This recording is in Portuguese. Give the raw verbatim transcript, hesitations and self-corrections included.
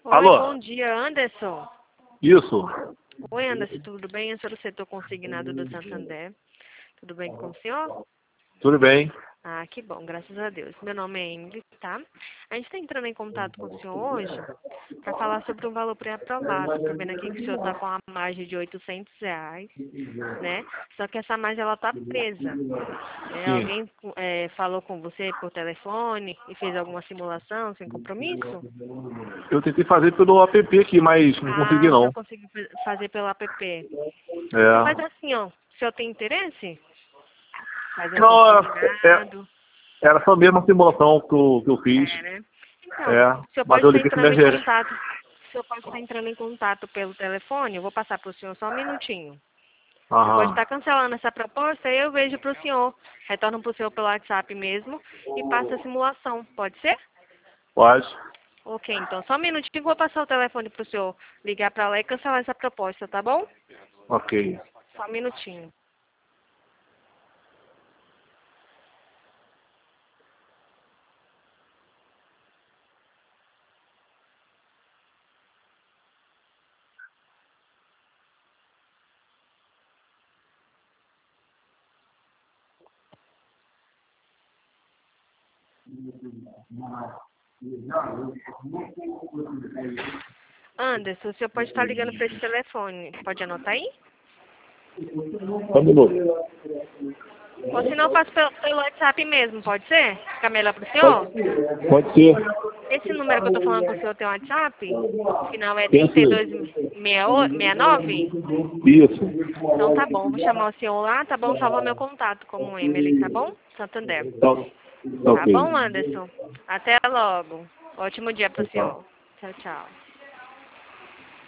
Oi, Alô? bom dia, Anderson. Isso. Oi, Anderson, tudo bem? Eu sou do setor consignado do Santander. Tudo bem com o senhor? Tudo bem? Ah, que bom, graças a Deus. Meu nome é Emily, tá? A gente está entrando em contato com o senhor hoje para falar sobre um valor pré-aprovado. Estou vendo aqui que o senhor está com a margem de oitocentos reais, né? Só que essa margem, ela está presa. É, Sim. alguém é, falou com você por telefone e fez alguma simulação sem compromisso? Eu tentei fazer pelo app aqui, mas não consegui Ah, o senhor não. conseguiu fa- fazer pelo app. Então faz É. assim, ó. O senhor tem interesse? Fazer um Não, é, consignado? era só mesmo a simulação que eu, que eu fiz. É, né? Então, É. o senhor Mas pode eu estar liguei com entrando em emergência. contato. O senhor pode estar entrando em contato pelo telefone. Eu vou passar para o senhor só um minutinho. Você pode Aham. estar cancelando essa proposta e eu vejo para o senhor. Retorno para o senhor pelo WhatsApp mesmo e passa a simulação. Pode ser? Pode. Ok, então só um minutinho que eu vou passar o telefone para o senhor ligar para lá e cancelar essa proposta, tá bom? Ok. Só um minutinho. Anderson, o senhor pode estar ligando para esse telefone. Pode anotar aí? Só um minuto. Ou se não, eu faço pelo, pelo WhatsApp mesmo, pode ser? Fica melhor para o senhor? Pode, pode ser. Esse número que eu estou falando com o senhor tem WhatsApp? O final é Tem trinta e dois sim. sessenta e nove? Isso. Então tá bom, vou chamar o senhor lá, tá bom? Salva meu contato como Emily, tá bom? Santander. Tá, tá Tá ok. bom, Anderson? Até logo. Ótimo dia para o senhor. Tchau, tchau.